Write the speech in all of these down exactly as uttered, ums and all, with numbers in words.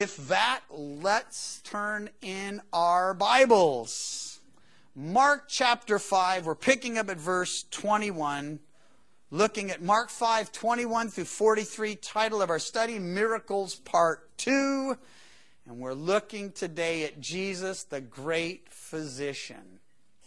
With that, let's turn in our Bibles. Mark chapter five, we're picking up at verse twenty-one, looking at Mark five, twenty-one through forty-three, title of our study, Miracles Part two. And we're looking today at Jesus, the great physician.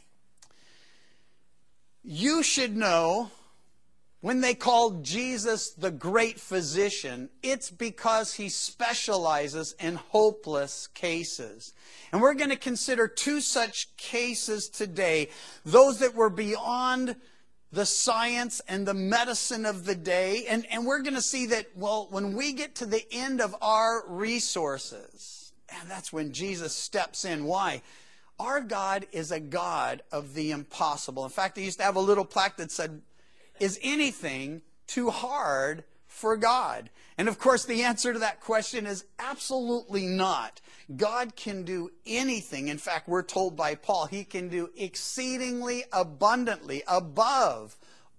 You should know, when they called Jesus the great physician, it's because he specializes in hopeless cases. And we're going to consider two such cases today, those that were beyond the science and the medicine of the day. And, and we're going to see that, well, when we get to the end of our resources, and that's when Jesus steps in. Why? Our God is a God of the impossible. In fact, I used to have a little plaque that said, "Is anything too hard for God?" And of course, the answer to that question is absolutely not. God can do anything. In fact, we're told by Paul, he can do exceedingly abundantly above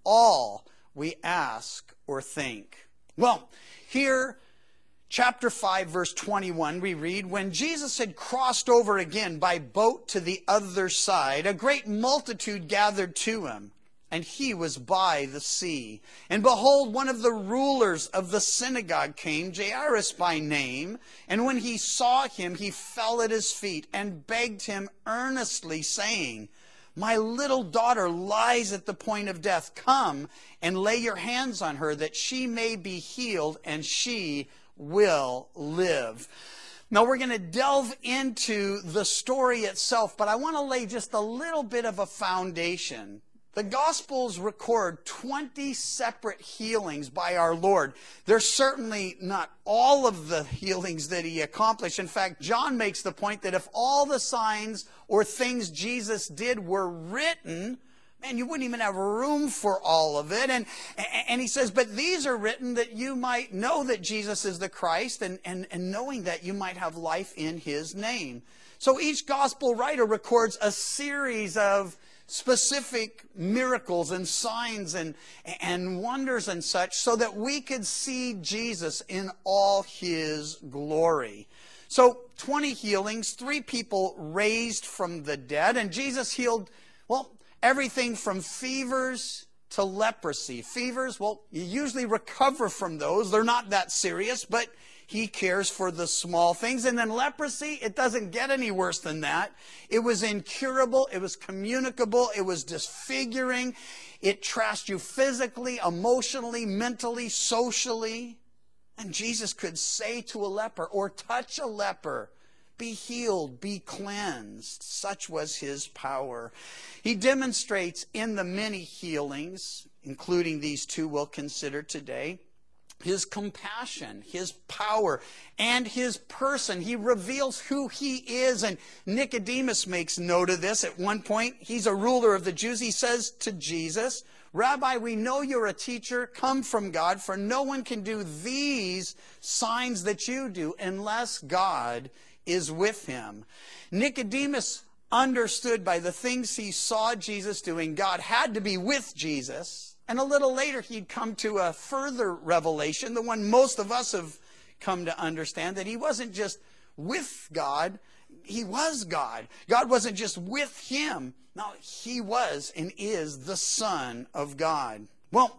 all we ask or think. Well, here, chapter five, verse twenty-one, we read, "When Jesus had crossed over again by boat to the other side, a great multitude gathered to him. And he was by the sea. And behold, one of the rulers of the synagogue came, Jairus by name. And when he saw him, he fell at his feet and begged him earnestly, saying, 'My little daughter lies at the point of death. Come and lay your hands on her, that she may be healed, and she will live.'" Now we're going to delve into the story itself, but I want to lay just a little bit of a foundation. The Gospels record twenty separate healings by our Lord. They're certainly not all of the healings that he accomplished. In fact, John makes the point that if all the signs or things Jesus did were written, man, you wouldn't even have room for all of it. And, and he says, but these are written that you might know that Jesus is the Christ, and, and, and knowing that you might have life in his name. So each Gospel writer records a series of specific miracles and signs and, and wonders and such, so that we could see Jesus in all his glory. So twenty healings, three people raised from the dead, and Jesus healed, well, everything from fevers to leprosy. Fevers, well, you usually recover from those. They're not that serious, but he cares for the small things. And then leprosy, it doesn't get any worse than that. It was incurable. It was communicable. It was disfiguring. It trashed you physically, emotionally, mentally, socially. And Jesus could say to a leper or touch a leper, "Be healed, be cleansed." Such was his power. He demonstrates in the many healings, including these two we'll consider today, his compassion, his power, and his person. He reveals who he is. And Nicodemus makes note of this. At one point, he's a ruler of the Jews. He says to Jesus, "Rabbi, we know you're a teacher come from God, for no one can do these signs that you do unless God is with him." Nicodemus understood by the things he saw Jesus doing, God had to be with Jesus. And a little later, he'd come to a further revelation, the one most of us have come to understand, that he wasn't just with God, he was God. God wasn't just with him. No, he was and is the Son of God. Well,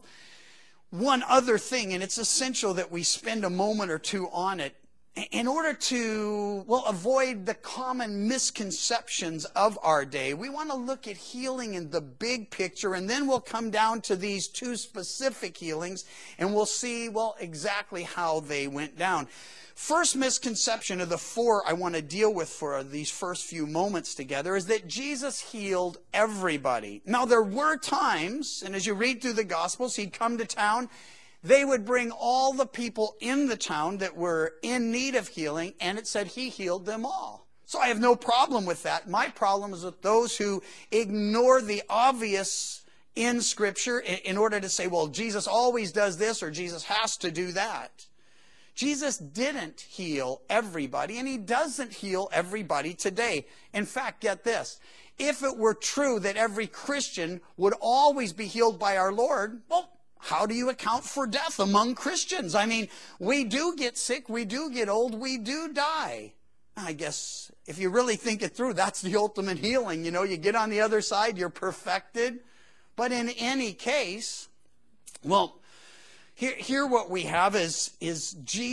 one other thing, and it's essential that we spend a moment or two on it, in order to, well, avoid the common misconceptions of our day. We want to look at healing in the big picture, and then we'll come down to these two specific healings, and we'll see, well, exactly how they went down. First misconception of the four I want to deal with for these first few moments together is that Jesus healed everybody. Now, there were times, and as you read through the Gospels, he'd come to town. They would bring all the people in the town that were in need of healing, and it said he healed them all. So I have no problem with that. My problem is with those who ignore the obvious in Scripture in order to say, well, Jesus always does this or Jesus has to do that. Jesus didn't heal everybody, and he doesn't heal everybody today. In fact, get this. If it were true that every Christian would always be healed by our Lord, well, how do you account for death among Christians? I mean, we do get sick, we do get old, we do die. I guess if you really think it through, that's the ultimate healing. You know, you get on the other side, you're perfected. But in any case, well, here, here what we have is, is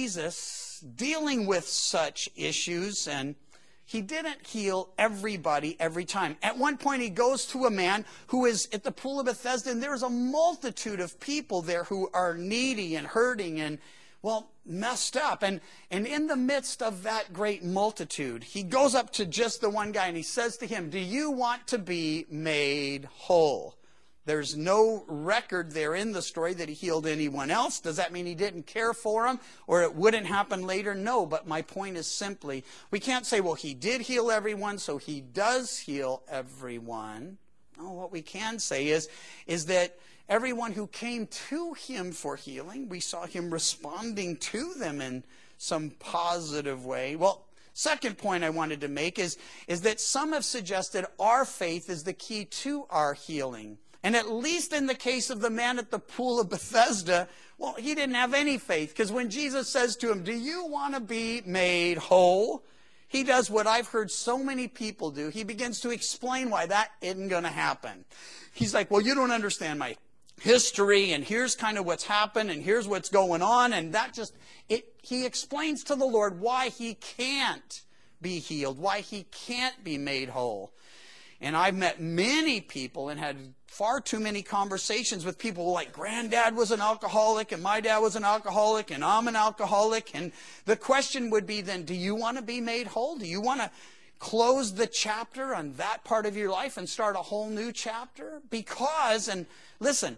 Jesus dealing with such issues, and he didn't heal everybody every time. At one point, he goes to a man who is at the pool of Bethesda, and there's a multitude of people there who are needy and hurting and, well, messed up. And, and in the midst of that great multitude, he goes up to just the one guy, and he says to him, "Do you want to be made whole?" There's no record there in the story that he healed anyone else. Does that mean he didn't care for them or it wouldn't happen later? No, but my point is simply, we can't say, well, he did heal everyone, so he does heal everyone. No, what we can say is, is that everyone who came to him for healing, we saw him responding to them in some positive way. Well, second point I wanted to make is, is that some have suggested our faith is the key to our healing. And at least in the case of the man at the pool of Bethesda, well, he didn't have any faith. Because when Jesus says to him, "Do you want to be made whole?" he does what I've heard so many people do. He begins to explain why that isn't going to happen. He's like, "Well, you don't understand my history, and here's kind of what's happened, and here's what's going on." And that just, it, he explains to the Lord why he can't be healed, why he can't be made whole. And I've met many people and had far too many conversations with people like, "Granddad was an alcoholic, and my dad was an alcoholic, and I'm an alcoholic." And the question would be then, do you want to be made whole? Do you want to close the chapter on that part of your life and start a whole new chapter? Because, and listen,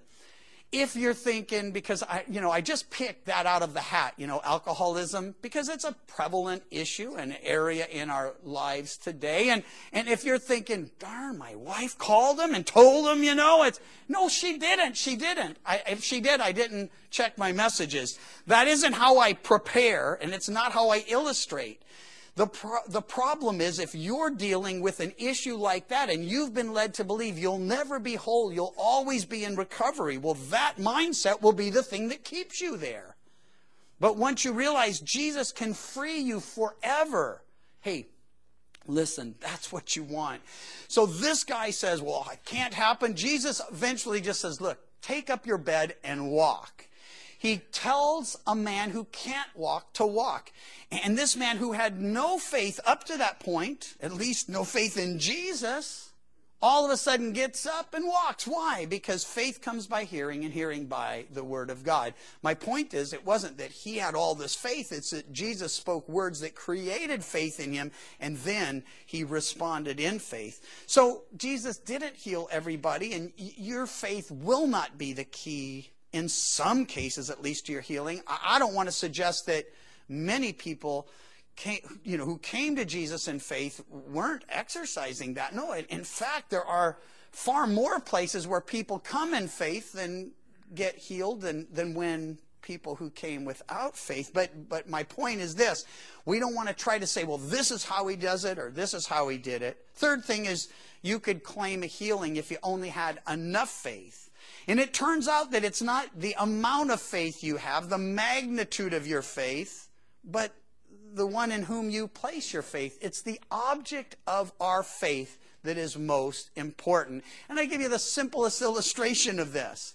if you're thinking, because I, you know, I just picked that out of the hat, you know, alcoholism, because it's a prevalent issue, an area in our lives today. And, and if you're thinking, darn, my wife called him and told him, you know, it's, no, she didn't. She didn't. I, if she did, I didn't check my messages. That isn't how I prepare, and it's not how I illustrate. The, pro the problem is, if you're dealing with an issue like that and you've been led to believe you'll never be whole, you'll always be in recovery, well, that mindset will be the thing that keeps you there. But once you realize Jesus can free you forever, hey, listen, that's what you want. So this guy says, well, it can't happen. Jesus eventually just says, look, take up your bed and walk. He tells a man who can't walk to walk. And this man who had no faith up to that point, at least no faith in Jesus, all of a sudden gets up and walks. Why? Because faith comes by hearing, and hearing by the word of God. My point is, it wasn't that he had all this faith. It's that Jesus spoke words that created faith in him, and then he responded in faith. So Jesus didn't heal everybody, and your faith will not be the key, in some cases at least, to your healing. I don't want to suggest that many people came, you know, who came to Jesus in faith weren't exercising that. No, in fact, there are far more places where people come in faith than get healed than, than when people who came without faith. But, but my point is this. We don't want to try to say, well, this is how he does it, or this is how he did it. Third thing is, you could claim a healing if you only had enough faith. And it turns out that it's not the amount of faith you have, the magnitude of your faith, but the one in whom you place your faith. It's the object of our faith that is most important. And I give you the simplest illustration of this.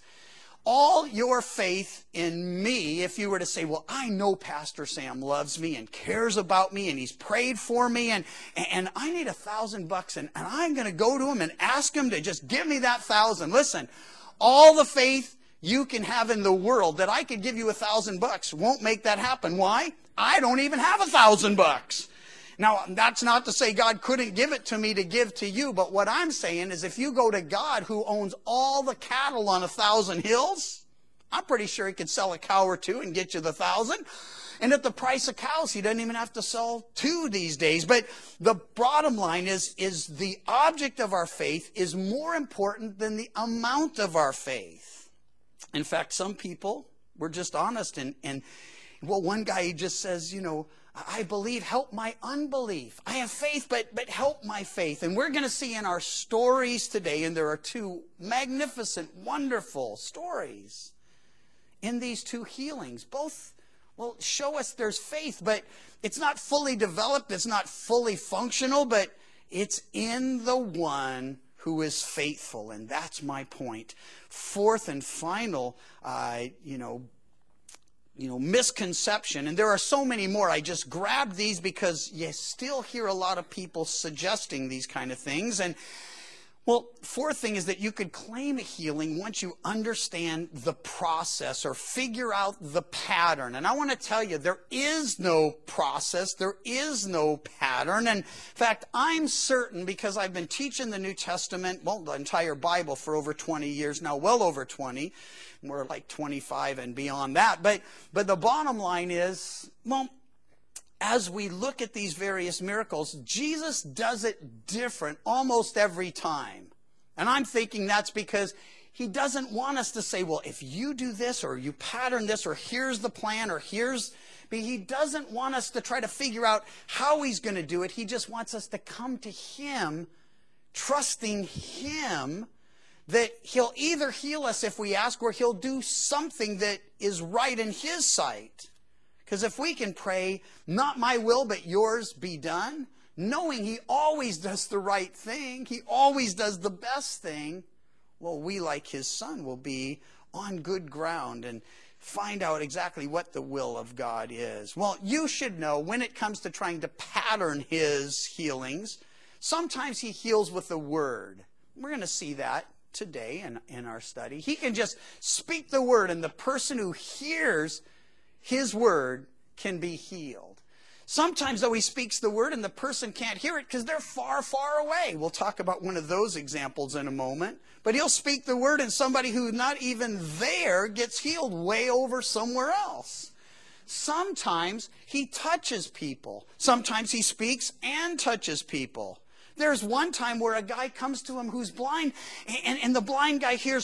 All your faith in me, if you were to say, well, I know Pastor Sam loves me and cares about me and he's prayed for me, and, and I need a thousand bucks, and, and I'm going to go to him and ask him to just give me that thousand. Listen, all the faith you can have in the world that I could give you a thousand bucks won't make that happen. Why? I don't even have a thousand bucks. Now, that's not to say God couldn't give it to me to give to you, but what I'm saying is if you go to God, who owns all the cattle on a thousand hills, I'm pretty sure he could sell a cow or two and get you the thousand. And at the price of cows, he doesn't even have to sell two these days. But the bottom line is, is the object of our faith is more important than the amount of our faith. In fact, some people were just honest, and, and well, one guy, he just says, you know, I believe, help my unbelief. I have faith, but, but help my faith. And we're going to see in our stories today, and there are two magnificent, wonderful stories. in these two healings. Both, well, show us there's faith, but it's not fully developed, it's not fully functional, but it's in the one who is faithful, and that's my point. Fourth and final, uh, you know, you know, misconception, and there are so many more. I just grabbed these because you still hear a lot of people suggesting these kind of things. And well, fourth thing is that you could claim a healing once you understand the process or figure out the pattern. And I want to tell you, there is no process, there is no pattern. And in fact, I'm certain, because I've been teaching the New Testament, well, the entire Bible for over twenty years now, well over twenty. We're like twenty-five and beyond that. But, but the bottom line is, well, as we look at these various miracles, Jesus does it different almost every time. And I'm thinking that's because he doesn't want us to say, well, if you do this, or you pattern this, or here's the plan, or here's... But he doesn't want us to try to figure out how he's going to do it. He just wants us to come to him, trusting him, that he'll either heal us if we ask, or he'll do something that is right in his sight. Because if we can pray, not my will, but yours be done, knowing he always does the right thing, he always does the best thing, well, we, like his son, will be on good ground and find out exactly what the will of God is. Well, you should know, when it comes to trying to pattern his healings, sometimes he heals with the word. We're going to see that today in, in our study. He can just speak the word, and the person who hears his word can be healed. Sometimes, though, he speaks the word and the person can't hear it because they're far, far away. We'll talk about one of those examples in a moment. But he'll speak the word, and somebody who's not even there gets healed way over somewhere else. Sometimes he touches people. Sometimes he speaks and touches people. There's one time where a guy comes to him who's blind, and, and the blind guy hears,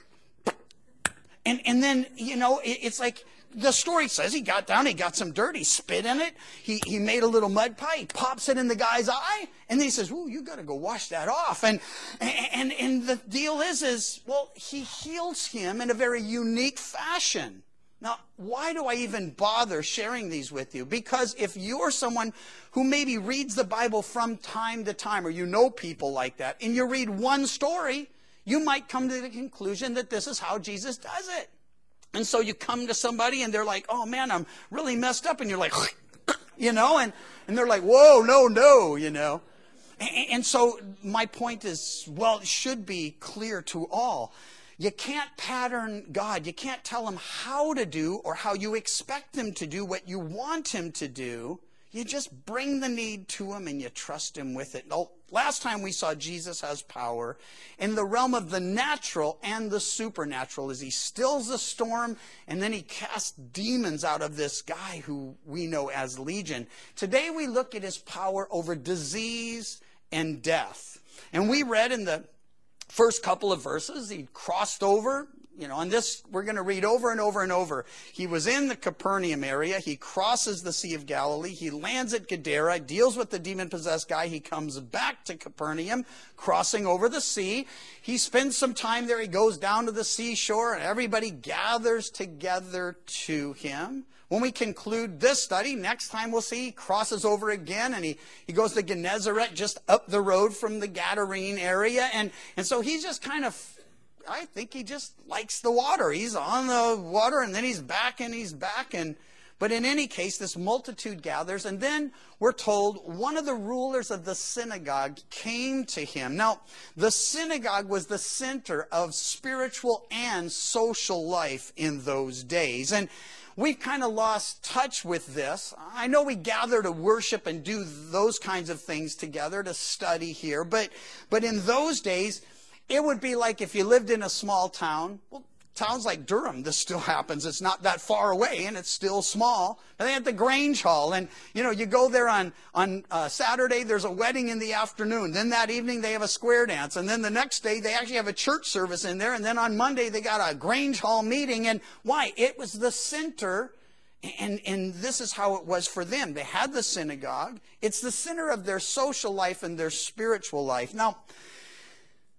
and, and then, you know, it, it's like, the story says he got down, he got some dirt, he spit in it, he, he made a little mud pie, he pops it in the guy's eye, and then he says, ooh, you got to go wash that off. And, and, and the deal is, is, well, he heals him in a very unique fashion. Now, why do I even bother sharing these with you? Because if you're someone who maybe reads the Bible from time to time, or you know people like that, and you read one story, you might come to the conclusion that this is how Jesus does it. And so you come to somebody and they're like, oh man, I'm really messed up. And you're like, you know, and, and they're like, whoa, no, no, you know. And, and so my point is, well, it should be clear to all. You can't pattern God. You can't tell him how to do or how you expect him to do what you want him to do. You just bring the need to him and you trust him with it. Now, last time we saw Jesus has power in the realm of the natural and the supernatural as he stills the storm and then he casts demons out of this guy who we know as Legion. Today we look at his power over disease and death. And we read in the first couple of verses, he crossed over. You know, and this we're going to read over and over and over. He was in the Capernaum area. He crosses the Sea of Galilee. He lands at Gadara, deals with the demon-possessed guy. He comes back to Capernaum, crossing over the sea. He spends some time there. He goes down to the seashore, and everybody gathers together to him. When we conclude this study, next time we'll see he crosses over again, and he, he goes to Gennesaret, just up the road from the Gadarene area. And, and so he's just kind of... I think he just likes the water. He's on the water, and then he's back, and he's back. And but in any case, this multitude gathers, and then we're told one of the rulers of the synagogue came to him. Now, the synagogue was the center of spiritual and social life in those days. And we've kind of lost touch with this. I know we gather to worship and do those kinds of things together, to study here. But, but in those days, it would be like if you lived in a small town. Well, towns like Durham, this still happens. It's not that far away, and it's still small. And they had the Grange Hall, and you know, you go there on on uh, Saturday. There's a wedding in the afternoon. Then that evening they have a square dance, and then the next day they actually have a church service in there. And then on Monday they got a Grange Hall meeting. And why? It was the center. And, and this is how it was for them. They had the synagogue. It's the center of their social life and their spiritual life. Now,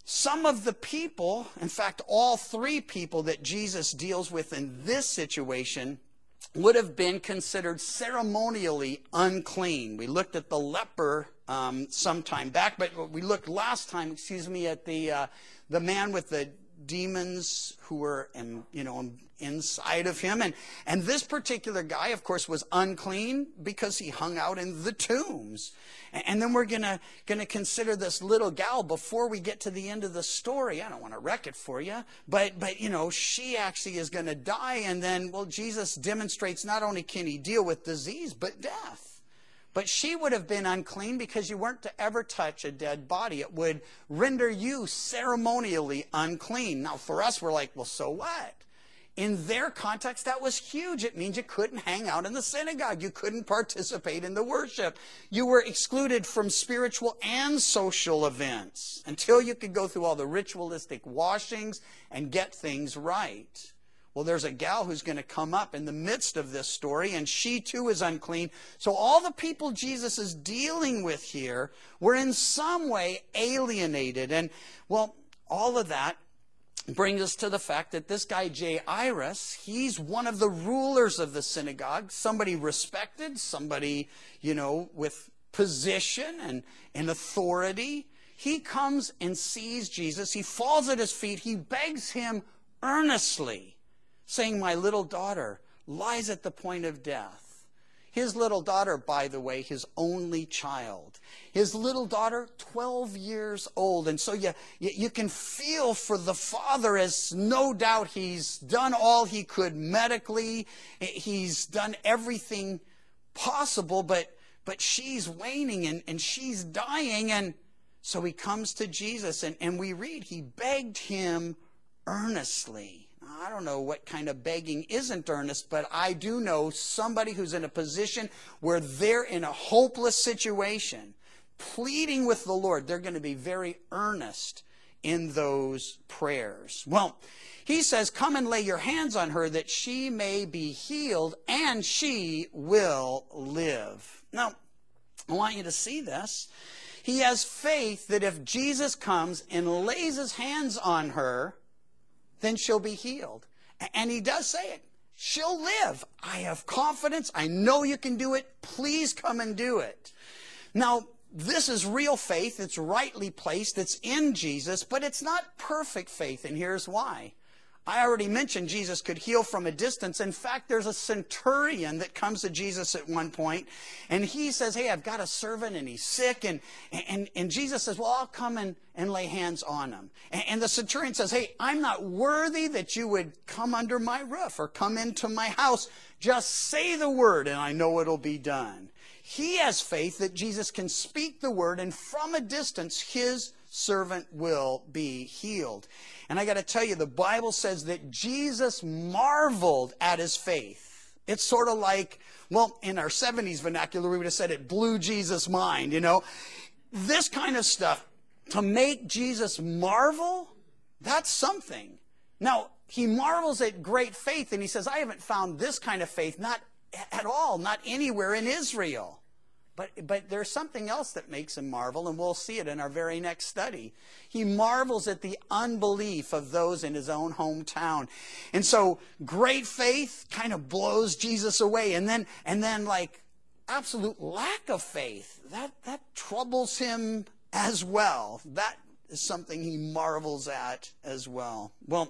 some of the people, in fact, all three people that Jesus deals with in this situation would have been considered ceremonially unclean. We looked at the leper um, some time back, but we looked last time, excuse me, at the uh, the man with the demons who were, in, you know, inside of him. And, and this particular guy, of course, was unclean because he hung out in the tombs. And, and then we're gonna gonna consider this little gal before we get to the end of the story. I don't want to wreck it for you, but but you know, she actually is going to die. And then, well, Jesus demonstrates not only can he deal with disease, but death. But she would have been unclean because you weren't to ever touch a dead body. It would render you ceremonially unclean. Now, for us, we're like, well, so what? In their context, that was huge. It means you couldn't hang out in the synagogue. You couldn't participate in the worship. You were excluded from spiritual and social events until you could go through all the ritualistic washings and get things right. Well, there's a gal who's going to come up in the midst of this story, and she too is unclean. So all the people Jesus is dealing with here were in some way alienated. And, well, all of that brings us to the fact that this guy Jairus, he's one of the rulers of the synagogue, somebody respected, somebody, you know, with position and, and authority. He comes and sees Jesus. He falls at his feet. He begs him earnestly, saying, my little daughter lies at the point of death. His little daughter, by the way, his only child. His little daughter, twelve years old. And so you, you, you can feel for the father, as no doubt he's done all he could medically. He's done everything possible, but, but she's waning and, and she's dying. And so he comes to Jesus, and, and we read, he begged him earnestly. I don't know what kind of begging isn't earnest, but I do know somebody who's in a position where they're in a hopeless situation, pleading with the Lord. They're going to be very earnest in those prayers. Well, he says, come and lay your hands on her that she may be healed and she will live. Now, I want you to see this. He has faith that if Jesus comes and lays his hands on her, then she'll be healed. And he does say it. She'll live. I have confidence. I know you can do it. Please come and do it. Now, this is real faith. It's rightly placed. It's in Jesus, but it's not perfect faith, and here's why. I already mentioned Jesus could heal from a distance. In fact, there's a centurion that comes to Jesus at one point, and he says, hey, I've got a servant, and he's sick. And, and, and Jesus says, well, I'll come and, and lay hands on him. And, and the centurion says, hey, I'm not worthy that you would come under my roof or come into my house. Just say the word, and I know it'll be done. He has faith that Jesus can speak the word, and from a distance, his servant will be healed. And I got to tell you, the Bible says that Jesus marveled at his faith. It's sort of like, well, in our seventies vernacular, we would have said it blew Jesus' mind, you know. This kind of stuff, to make Jesus marvel, that's something. Now, he marvels at great faith, and he says, I haven't found this kind of faith, not at all, not anywhere in Israel. But, but there's something else that makes him marvel, and we'll see it in our very next study. He marvels at the unbelief of those in his own hometown. And so great faith kind of blows Jesus away. And then, and then like absolute lack of faith, that, that troubles him as well. That is something he marvels at as well. Well,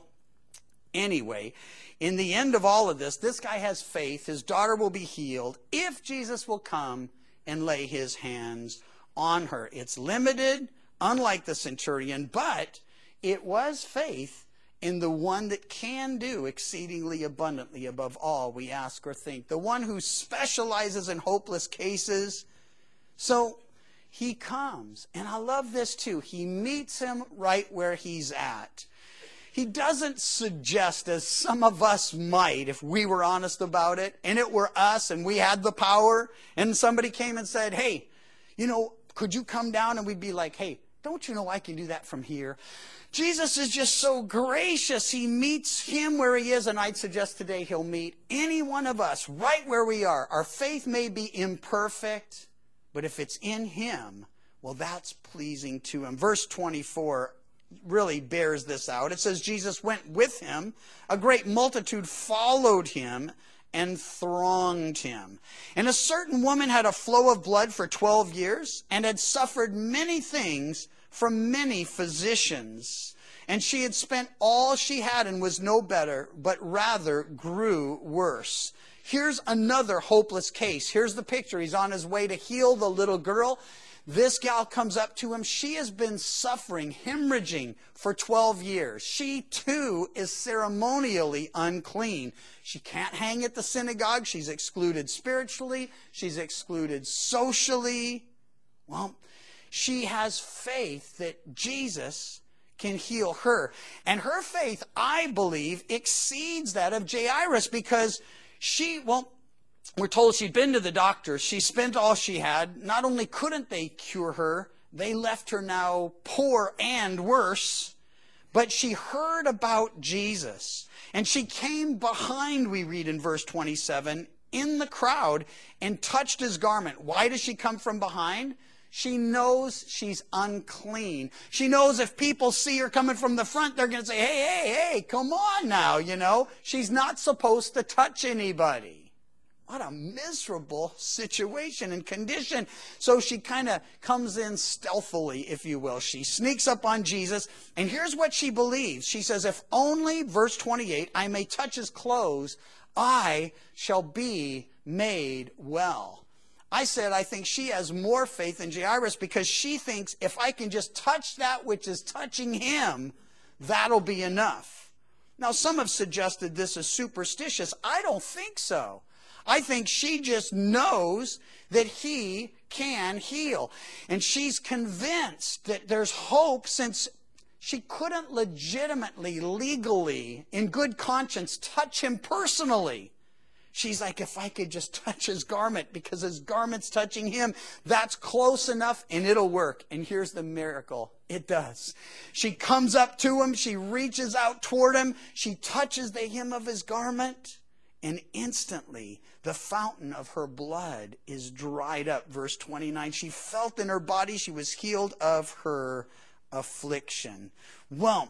anyway, in the end of all of this, this guy has faith. His daughter will be healed if Jesus will come and lay his hands on her. It's limited, unlike the centurion, but it was faith in the one that can do exceedingly abundantly above all we ask or think, the one who specializes in hopeless cases. So he comes, and I love this too. He meets him right where he's at. He doesn't suggest, as some of us might, if we were honest about it, and it were us, and we had the power, and somebody came and said, hey, you know, could you come down? And we'd be like, hey, don't you know I can do that from here? Jesus is just so gracious. He meets him where he is, and I'd suggest today he'll meet any one of us right where we are. Our faith may be imperfect, but if it's in him, well, that's pleasing to him. Verse twenty-four, really bears this out. It says Jesus went with him. A great multitude followed him and thronged him. And a certain woman had a flow of blood for twelve years and had suffered many things from many physicians. And she had spent all she had and was no better, but rather grew worse. Here's another hopeless case. Here's the picture. He's on his way to heal the little girl. This gal comes up to him. She has been suffering, hemorrhaging for twelve years. She too is ceremonially unclean. She can't hang at the synagogue. She's excluded spiritually. She's excluded socially. Well, she has faith that Jesus can heal her. And her faith, I believe, exceeds that of Jairus, because she, well, we're told she'd been to the doctor. She spent all she had. Not only couldn't they cure her, they left her now poor and worse, but she heard about Jesus. And she came behind, we read in verse twenty-seven, in the crowd and touched his garment. Why does she come from behind? She knows she's unclean. She knows if people see her coming from the front, they're going to say, hey, hey, hey, come on now, you know. She's not supposed to touch anybody. What a miserable situation and condition. So she kind of comes in stealthily, if you will. She sneaks up on Jesus, and here's what she believes. She says, if only, verse twenty-eight, I may touch his clothes, I shall be made well. I said I think she has more faith than Jairus, because she thinks if I can just touch that which is touching him, that'll be enough. Now, some have suggested this is superstitious. I don't think so. I think she just knows that he can heal. And she's convinced that there's hope, since she couldn't legitimately, legally, in good conscience, touch him personally. She's like, if I could just touch his garment, because his garment's touching him, that's close enough and it'll work. And here's the miracle. It does. She comes up to him. She reaches out toward him. She touches the hem of his garment. And instantly, the fountain of her blood is dried up. Verse twenty-nine, she felt in her body she was healed of her affliction. Well,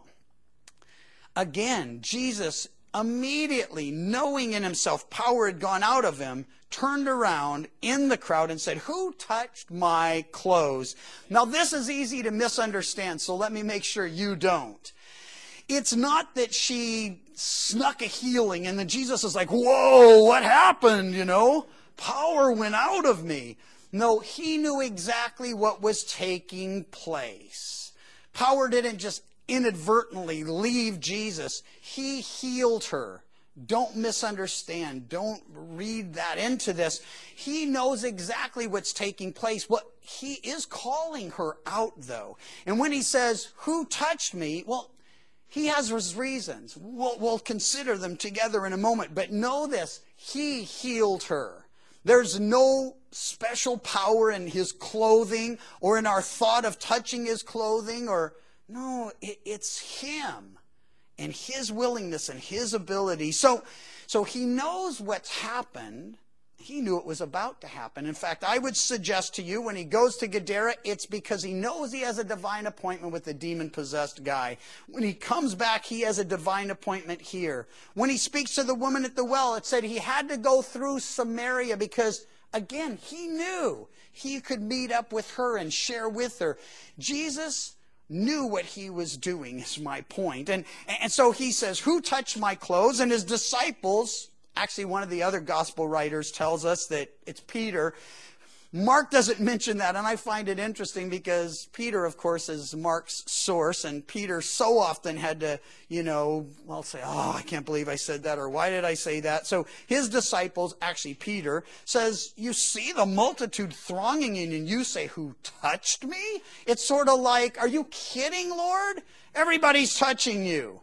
again, Jesus, immediately knowing in himself power had gone out of him, turned around in the crowd and said, who touched my clothes? Now, this is easy to misunderstand, so let me make sure you don't. It's not that she snuck a healing and then Jesus is like, whoa, what happened, you know? Power went out of me. No, he knew exactly what was taking place. Power didn't just inadvertently leave Jesus. He healed her. Don't misunderstand. Don't read that into this. He knows exactly what's taking place. What he is calling her out, though. And when he says, who touched me? Well, he has his reasons. We'll, we'll consider them together in a moment. But know this, he healed her. There's no special power in his clothing or in our thought of touching his clothing. Or no, it, it's him and his willingness and his ability. So, so he knows what's happened. He knew it was about to happen. In fact, I would suggest to you, when he goes to Gadara, it's because he knows he has a divine appointment with the demon-possessed guy. When he comes back, he has a divine appointment here. When he speaks to the woman at the well, it said he had to go through Samaria because, again, he knew he could meet up with her and share with her. Jesus knew what he was doing, is my point. And, and so he says, who touched my clothes? And his disciples... Actually, one of the other gospel writers tells us that it's Peter. Mark doesn't mention that, and I find it interesting because Peter, of course, is Mark's source, and Peter so often had to, you know, well, say, oh, I can't believe I said that, or why did I say that? So his disciples, actually Peter, says, you see the multitude thronging in, and you say, who touched me? It's sort of like, are you kidding, Lord? Everybody's touching you.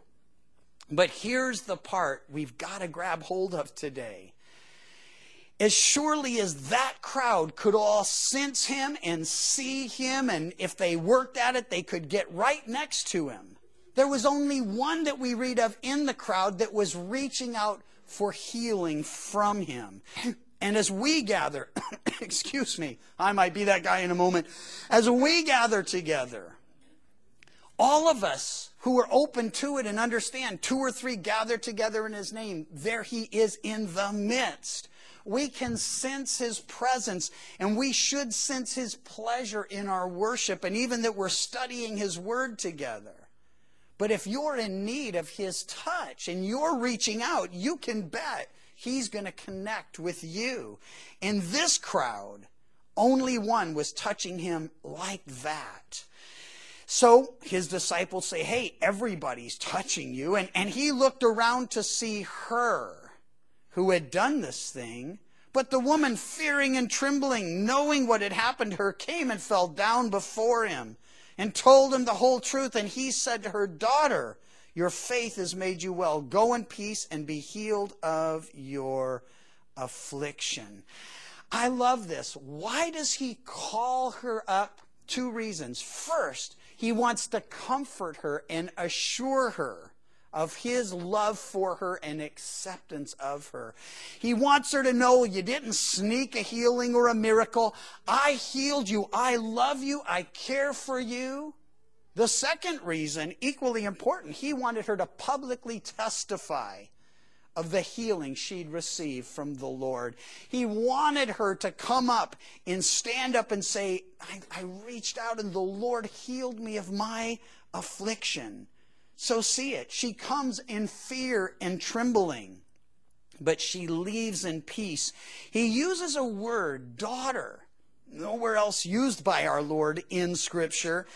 But here's the part we've got to grab hold of today. As surely as that crowd could all sense him and see him, and if they worked at it, they could get right next to him. There was only one that we read of in the crowd that was reaching out for healing from him. And as we gather, excuse me, I might be that guy in a moment. As we gather together, All of us who are open to it and understand two or three gather together in his name, there he is in the midst. We can sense his presence, and we should sense his pleasure in our worship, and even that we're studying his word together. But if you're in need of his touch and you're reaching out, you can bet he's going to connect with you. In this crowd, only one was touching him like that. So his disciples say, hey, everybody's touching you. And, and he looked around to see her who had done this thing. But the woman, fearing and trembling, knowing what had happened to her, came and fell down before him and told him the whole truth. And he said to her, daughter, your faith has made you well. Go in peace and be healed of your affliction. I love this. Why does he call her up? Two reasons. First, he wants to comfort her and assure her of his love for her and acceptance of her. He wants her to know you didn't sneak a healing or a miracle. I healed you. I love you. I care for you. The second reason, equally important, he wanted her to publicly testify of the healing she'd received from the Lord. He wanted her to come up and stand up and say, I, I reached out and the Lord healed me of my affliction. So see it. She comes in fear and trembling, but she leaves in peace. He uses a word, daughter, nowhere else used by our Lord in Scripture.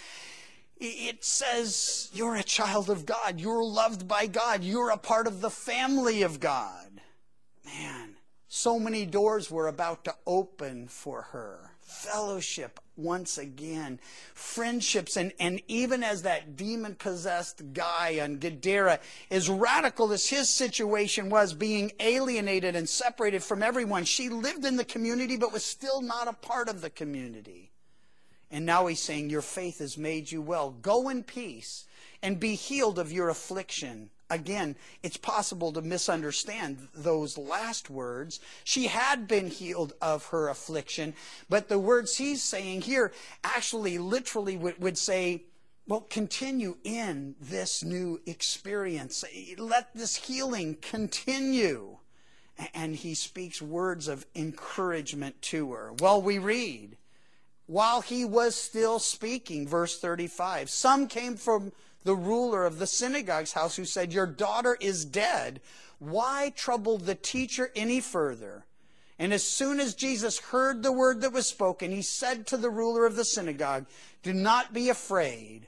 It says you're a child of God. You're loved by God. You're a part of the family of God. Man, so many doors were about to open for her. Fellowship once again. Friendships. And, and even as that demon-possessed guy on Gadara, as radical as his situation was, being alienated and separated from everyone, she lived in the community but was still not a part of the community. And now he's saying, your faith has made you well. Go in peace and be healed of your affliction. Again, it's possible to misunderstand those last words. She had been healed of her affliction, but the words he's saying here actually literally would, would say, well, continue in this new experience. Let this healing continue. And he speaks words of encouragement to her. Well, we read, while he was still speaking, verse thirty-five, some came from the ruler of the synagogue's house who said, your daughter is dead. Why trouble the teacher any further? And as soon as Jesus heard the word that was spoken, he said to the ruler of the synagogue, do not be afraid,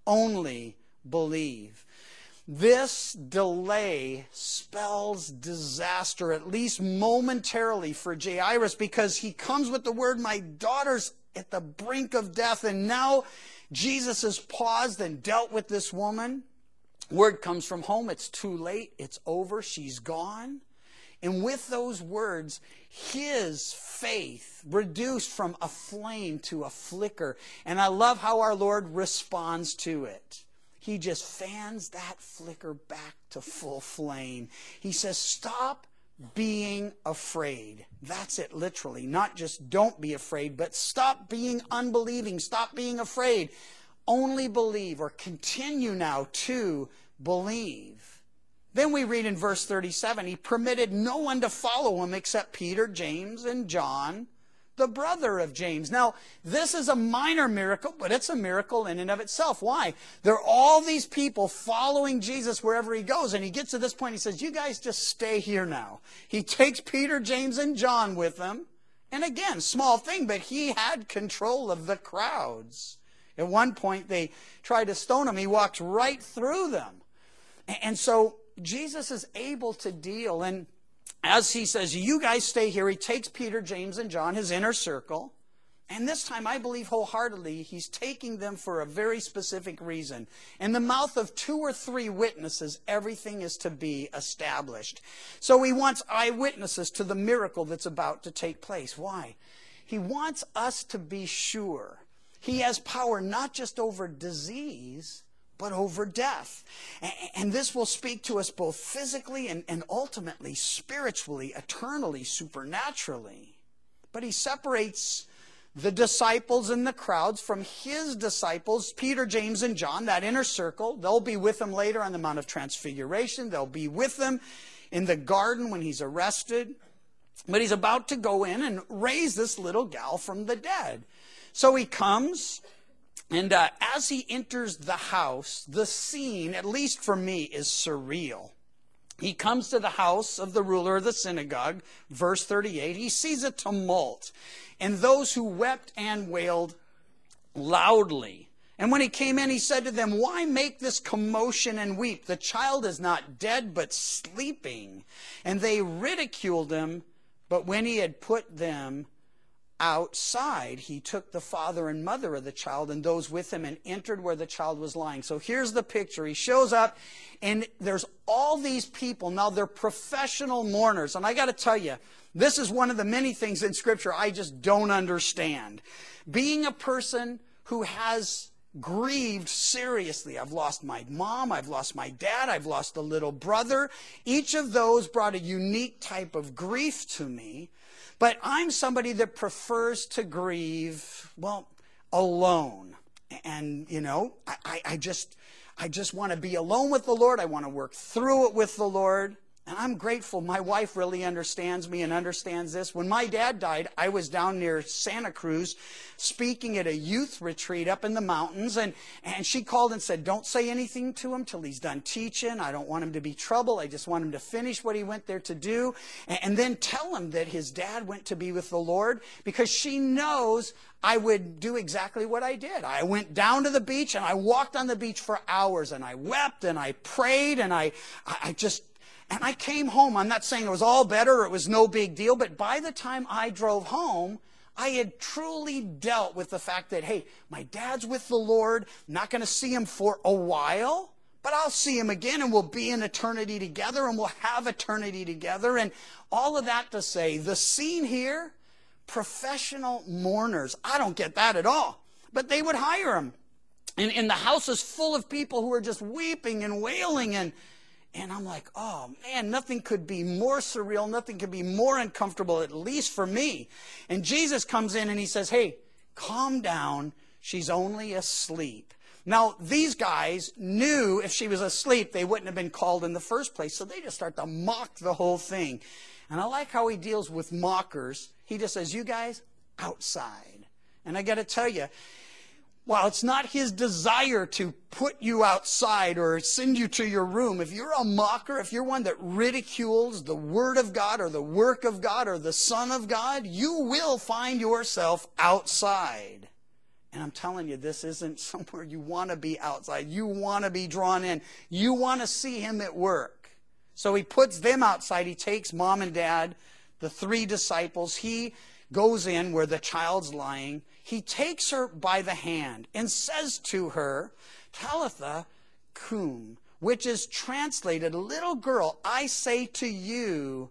only believe. This delay spells disaster, at least momentarily, for Jairus, because he comes with the word, my daughter's at the brink of death. And now Jesus has paused and dealt with this woman. Word comes from home. It's too late. It's over. She's gone. And with those words, his faith reduced from a flame to a flicker. And I love how our Lord responds to it. He just fans that flicker back to full flame. He says, stop being afraid. That's it, literally. Not just don't be afraid, but stop being unbelieving. Stop being afraid. Only believe, or continue now to believe. Then we read in verse thirty-seven, he permitted no one to follow him except Peter, James, and John, the brother of James. Now, this is a minor miracle, but it's a miracle in and of itself. Why? There are all these people following Jesus wherever he goes, and he gets to this point, he says, you guys just stay here now. He takes Peter, James, and John with him. And again, small thing, but he had control of the crowds. At one point, they tried to stone him. He walks right through them. And so Jesus is able to deal, and as he says, you guys stay here, he takes Peter, James, and John, his inner circle. And this time, I believe wholeheartedly, he's taking them for a very specific reason. In the mouth of two or three witnesses, everything is to be established. So he wants eyewitnesses to the miracle that's about to take place. Why? He wants us to be sure he has power not just over disease, but over death. And this will speak to us both physically and, and ultimately spiritually, eternally, supernaturally. But he separates the disciples and the crowds from his disciples, Peter, James, and John, that inner circle. They'll be with him later on the Mount of Transfiguration. They'll be with him in the garden when he's arrested. But he's about to go in and raise this little gal from the dead. So he comes, and uh, as he enters the house, the scene, at least for me, is surreal. He comes to the house of the ruler of the synagogue, verse thirty-eight. He sees a tumult, and those who wept and wailed loudly. And when he came in, he said to them, "Why make this commotion and weep? The child is not dead, but sleeping." And they ridiculed him, but when he had put them outside, he took the father and mother of the child and those with him and entered where the child was lying. So here's the picture. He shows up, and there's all these people. Now, they're professional mourners. And I got to tell you, this is one of the many things in Scripture I just don't understand. Being a person who has grieved seriously. I've lost my mom, I've lost my dad, I've lost a little brother. Each of those brought a unique type of grief to me. But I'm somebody that prefers to grieve, well, alone. And, you know, I, I, I just I just want to be alone with the Lord. I want to work through it with the Lord. And I'm grateful. My wife really understands me and understands this. When my dad died, I was down near Santa Cruz speaking at a youth retreat up in the mountains. And, and she called and said, "Don't say anything to him till he's done teaching. I don't want him to be trouble. I just want him to finish what he went there to do. And, and then tell him that his dad went to be with the Lord," because she knows I would do exactly what I did. I went down to the beach and I walked on the beach for hours and I wept and I prayed and I, I just... And I came home. I'm not saying it was all better or it was no big deal, but by the time I drove home, I had truly dealt with the fact that, hey, my dad's with the Lord. I'm not going to see him for a while, but I'll see him again, and we'll be in eternity together, and we'll have eternity together. And all of that to say, the scene here, professional mourners. I don't get that at all, but they would hire them. And, and the house is full of people who are just weeping and wailing, and And I'm like, oh, man, nothing could be more surreal. Nothing could be more uncomfortable, at least for me. And Jesus comes in and he says, "Hey, calm down. She's only asleep." Now, these guys knew if she was asleep, they wouldn't have been called in the first place. So they just start to mock the whole thing. And I like how he deals with mockers. He just says, "You guys, outside." And I got to tell you, while it's not his desire to put you outside or send you to your room, if you're a mocker, if you're one that ridicules the Word of God or the work of God or the Son of God, you will find yourself outside. And I'm telling you, this isn't somewhere you want to be outside. You want to be drawn in. You want to see him at work. So he puts them outside. He takes mom and dad, the three disciples. He goes in where the child's lying. He takes her by the hand and says to her, "Talitha cum," which is translated, "Little girl, I say to you,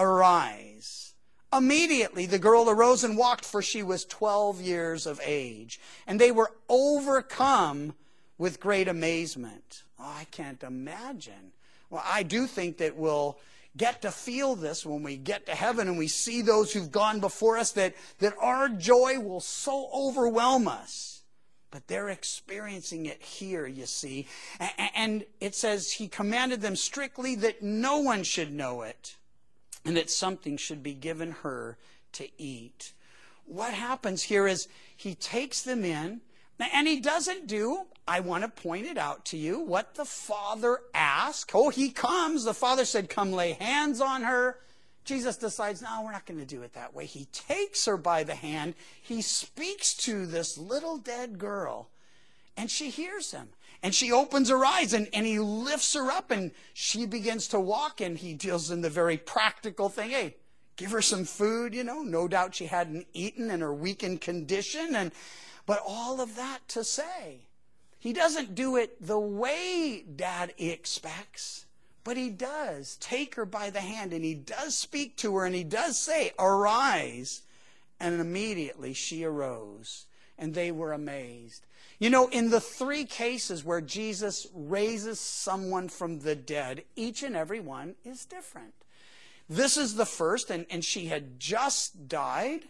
arise." Immediately the girl arose and walked, for she was twelve years of age. And they were overcome with great amazement. Oh, I can't imagine. Well, I do think that we'll get to feel this when we get to heaven and we see those who've gone before us, that, that our joy will so overwhelm us. But they're experiencing it here, you see. And it says he commanded them strictly that no one should know it, and that something should be given her to eat. What happens here is he takes them in, and he doesn't do, I want to point it out to you, what the Father asked. Oh, he comes. The Father said, "Come lay hands on her." Jesus decides, no, we're not going to do it that way. He takes her by the hand. He speaks to this little dead girl, and she hears him. And she opens her eyes, and, and he lifts her up, and she begins to walk, and he deals in the very practical thing. Hey, give her some food, you know. No doubt she hadn't eaten in her weakened condition. And but all of that to say, he doesn't do it the way Dad expects, but he does take her by the hand, and he does speak to her, and he does say, "Arise." And immediately she arose, and they were amazed. You know, in the three cases where Jesus raises someone from the dead, each and every one is different. This is the first, and, and she had just died.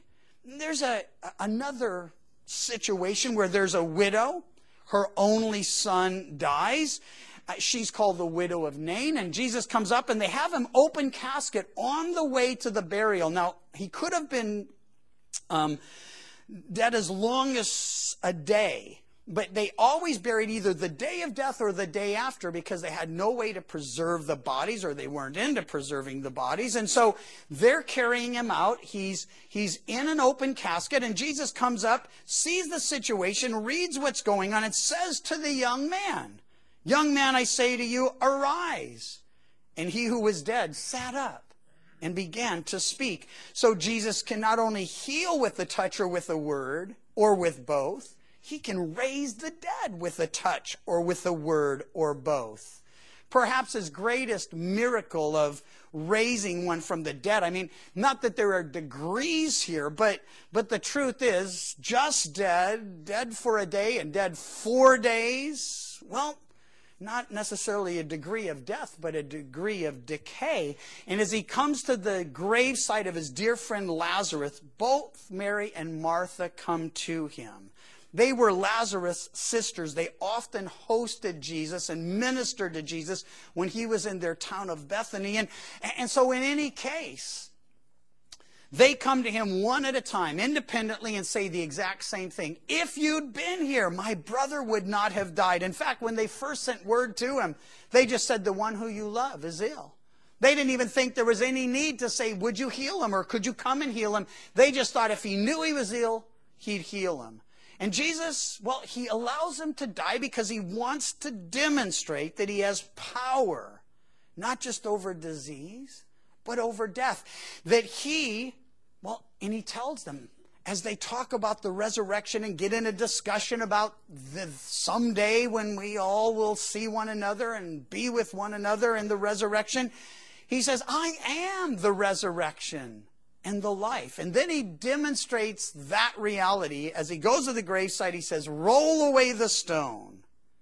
There's a another situation where there's a widow. Her only son dies. Uh, she's called the widow of Nain, and Jesus comes up and they have him open casket on the way to the burial. Now, he could have been um, dead as long as a day, but they always buried either the day of death or the day after because they had no way to preserve the bodies, or they weren't into preserving the bodies. And so they're carrying him out. He's, he's in an open casket, and Jesus comes up, sees the situation, reads what's going on, and says to the young man, "Young man, I say to you, arise." And he who was dead sat up and began to speak. So Jesus can not only heal with the touch or with a word or with both, he can raise the dead with a touch or with a word or both. Perhaps his greatest miracle of raising one from the dead. I mean, not that there are degrees here, but, but the truth is, just dead, dead for a day and dead four days, well, not necessarily a degree of death, but a degree of decay. And as he comes to the gravesite of his dear friend Lazarus, both Mary and Martha come to him. They were Lazarus' sisters. They often hosted Jesus and ministered to Jesus when he was in their town of Bethany. And, and so in any case, they come to him one at a time, independently, and say the exact same thing. "If you'd been here, my brother would not have died." In fact, when they first sent word to him, they just said, "The one who you love is ill." They didn't even think there was any need to say, "Would you heal him?" or "Could you come and heal him?" They just thought if he knew he was ill, he'd heal him. And Jesus, well, he allows him to die because he wants to demonstrate that he has power, not just over disease, but over death. That he, well, and he tells them, as they talk about the resurrection and get in a discussion about the someday when we all will see one another and be with one another in the resurrection, he says, "I am the resurrection and the life." And then he demonstrates that reality. As he goes to the gravesite, he says, "Roll away the stone."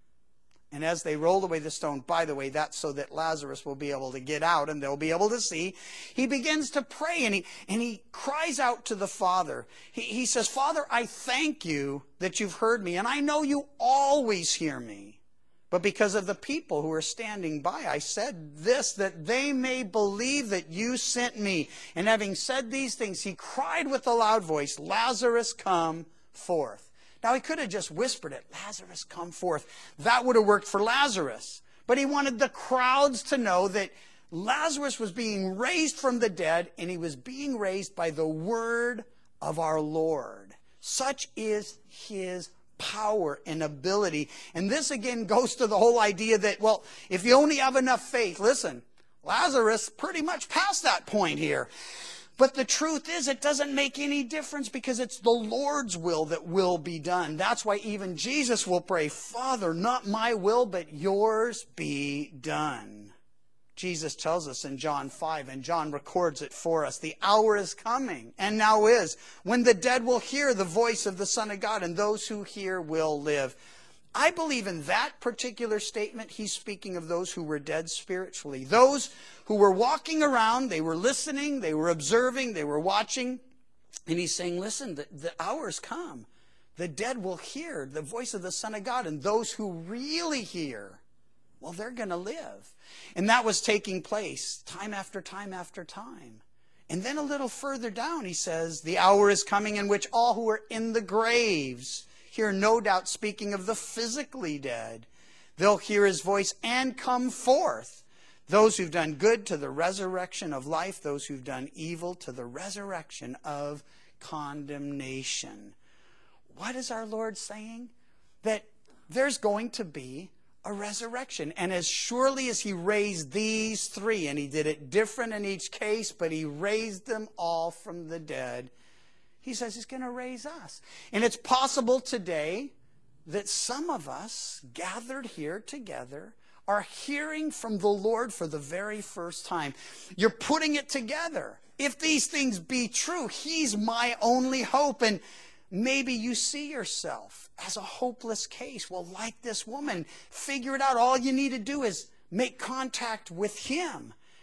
And as they roll away the stone, by the way, that's so that Lazarus will be able to get out and they'll be able to see. He begins to pray, and he, and he cries out to the Father. He, he says, "Father, I thank you that you've heard me, and I know you always hear me. But because of the people who are standing by, I said this, that they may believe that you sent me." And having said these things, he cried with a loud voice, "Lazarus, come forth." Now, he could have just whispered it, "Lazarus, come forth." That would have worked for Lazarus. But he wanted the crowds to know that Lazarus was being raised from the dead, and he was being raised by the word of our Lord. Such is his power and ability. And this again goes to the whole idea that, well, if you only have enough faith, listen, Lazarus pretty much passed that point here. But the truth is, it doesn't make any difference because it's the Lord's will that will be done. That's why even Jesus will pray, "Father, not my will, but yours be done." Jesus tells us in John five, and John records it for us, "The hour is coming, and now is, when the dead will hear the voice of the Son of God, and those who hear will live." I believe in that particular statement, he's speaking of those who were dead spiritually. Those who were walking around, they were listening, they were observing, they were watching. And he's saying, listen, the, the hour's come. The dead will hear the voice of the Son of God, and those who really hear, well, they're going to live. And that was taking place time after time after time. And then a little further down, he says, "The hour is coming in which all who are in the graves," here no doubt speaking of the physically dead, "they'll hear his voice and come forth. Those who've done good to the resurrection of life, those who've done evil to the resurrection of condemnation." What is our Lord saying? That there's going to be a resurrection. And as surely as he raised these three, and he did it different in each case, but he raised them all from the dead, he says he's going to raise us. And it's possible today that some of us gathered here together are hearing from the Lord for the very first time. You're putting it together. If these things be true, he's my only hope. And maybe you see yourself as a hopeless case. Well, like this woman, figure it out. All you need to do is make contact with him.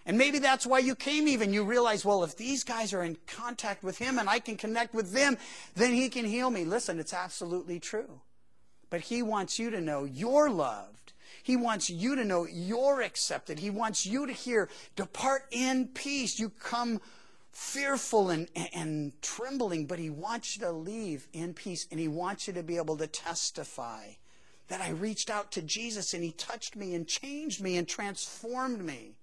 And maybe that's why you came even. You realize, well, if these guys are in contact with him and I can connect with them, then he can heal me. Listen, it's absolutely true. But he wants you to know you're loved. He wants you to know you're accepted. He wants you to hear, depart in peace. You come fearful and, and, and trembling, but he wants you to leave in peace. And he wants you to be able to testify that I reached out to Jesus and he touched me and changed me and transformed me.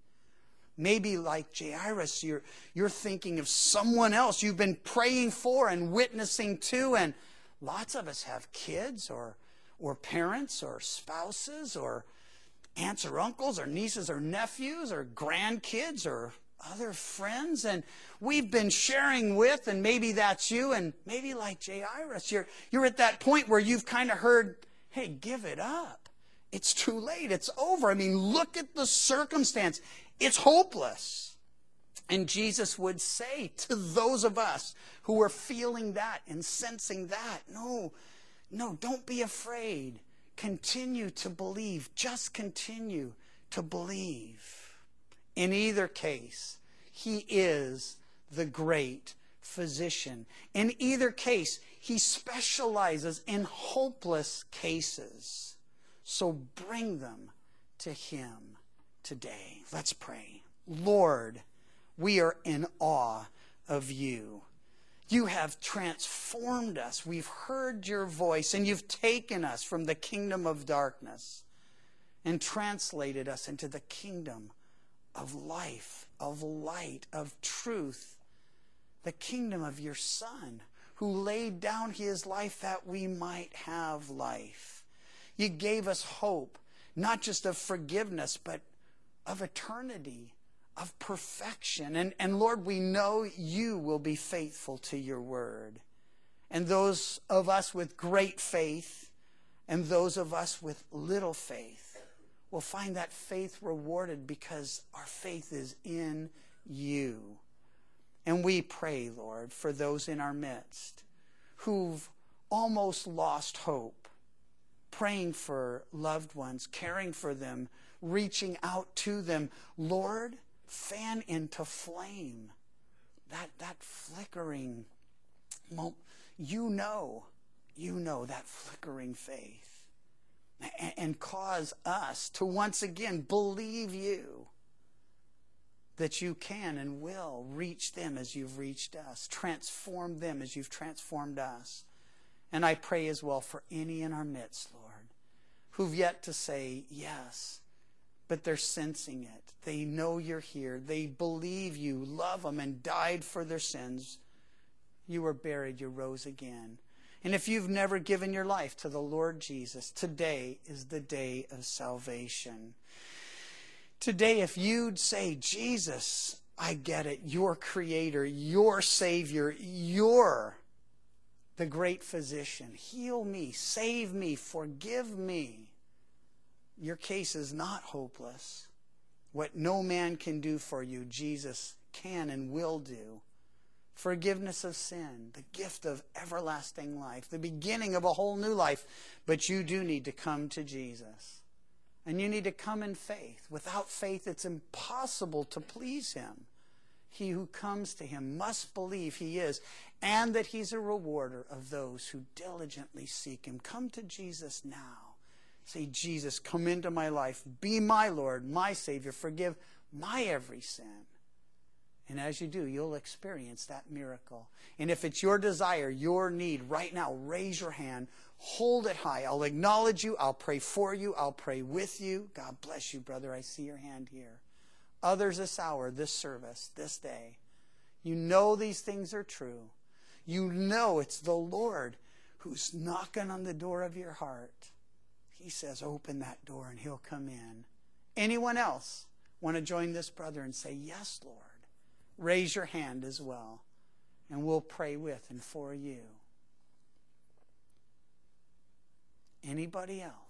Maybe like Jairus, you're, you're thinking of someone else you've been praying for and witnessing to. And lots of us have kids or, or parents or spouses or aunts or uncles or nieces or nephews or grandkids or other friends. And we've been sharing with, and maybe that's you. And maybe like Jairus, you're, you're at that point where you've kind of heard, hey, give it up. It's too late. It's over. I mean, look at the circumstance. It's hopeless. And Jesus would say to those of us who are feeling that and sensing that, no, no, don't be afraid. Continue to believe. Just continue to believe. In either case, he is the great physician. In either case, he specializes in hopeless cases. So bring them to him today. Let's pray. Lord, we are in awe of you. You have transformed us. We've heard your voice, and you've taken us from the kingdom of darkness and translated us into the kingdom of life, of light, of truth, the kingdom of your Son, who laid down his life that we might have life. You gave us hope, not just of forgiveness, but of eternity, of perfection. And, and Lord, we know you will be faithful to your word. And those of us with great faith and those of us with little faith will find that faith rewarded because our faith is in you. And we pray, Lord, for those in our midst who've almost lost hope, praying for loved ones, caring for them, reaching out to them. Lord, fan into flame that, that flickering, you know, you know that flickering faith. And, and cause us to once again believe you, that you can and will reach them as you've reached us, transform them as you've transformed us. And I pray as well for any in our midst, Lord, who've yet to say yes, but they're sensing it. They know you're here. They believe you, love them, and died for their sins. You were buried, you rose again. And if you've never given your life to the Lord Jesus, today is the day of salvation. Today, if you'd say, Jesus, I get it, your creator, your savior, you're the great physician. Heal me, save me, forgive me. Your case is not hopeless. What no man can do for you, Jesus can and will do. Forgiveness of sin, the gift of everlasting life, the beginning of a whole new life. But you do need to come to Jesus. And you need to come in faith. Without faith, it's impossible to please him. He who comes to him must believe he is, and that he's a rewarder of those who diligently seek him. Come to Jesus now. Say, Jesus, come into my life. Be my Lord, my Savior. Forgive my every sin. And as you do, you'll experience that miracle. And if it's your desire, your need right now, raise your hand. Hold it high. I'll acknowledge you. I'll pray for you. I'll pray with you. God bless you, brother. I see your hand here. Others this hour, this service, this day. You know these things are true. You know it's the Lord who's knocking on the door of your heart. He says, open that door and he'll come in. Anyone else want to join this brother and say, yes, Lord? Raise your hand as well, and we'll pray with and for you. Anybody else?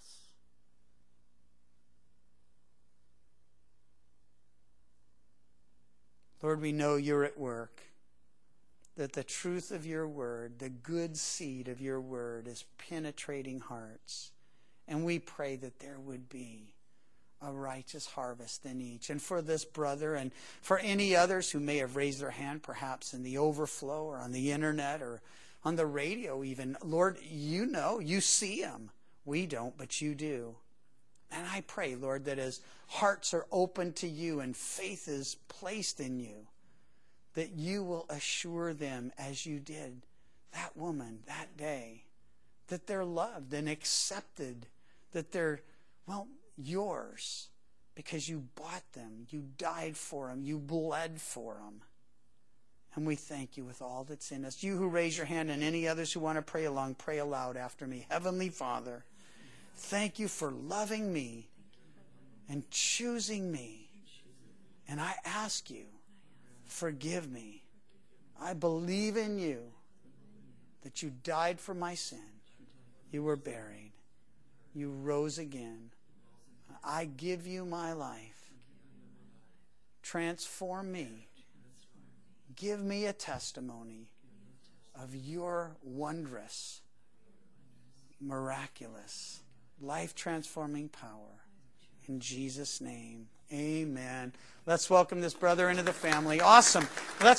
Lord, we know you're at work, that the truth of your word, the good seed of your word is penetrating hearts. And we pray that there would be a righteous harvest in each. And for this brother and for any others who may have raised their hand, perhaps in the overflow or on the internet or on the radio even, Lord, you know, you see them. We don't, but you do. And I pray, Lord, that as hearts are open to you and faith is placed in you, that you will assure them as you did that woman that day, that they're loved and accepted, that they're, well, yours because you bought them, you died for them, you bled for them. And we thank you with all that's in us. You who raise your hand and any others who want to pray along, pray aloud after me. Heavenly Father, thank you for loving me and choosing me. And I ask you, forgive me. I believe in you, that you died for my sin. You were buried. You rose again. I give you my life. Transform me. Give me a testimony of your wondrous, miraculous, life-transforming power. In Jesus' name, amen. Let's welcome this brother into the family. Awesome. Let's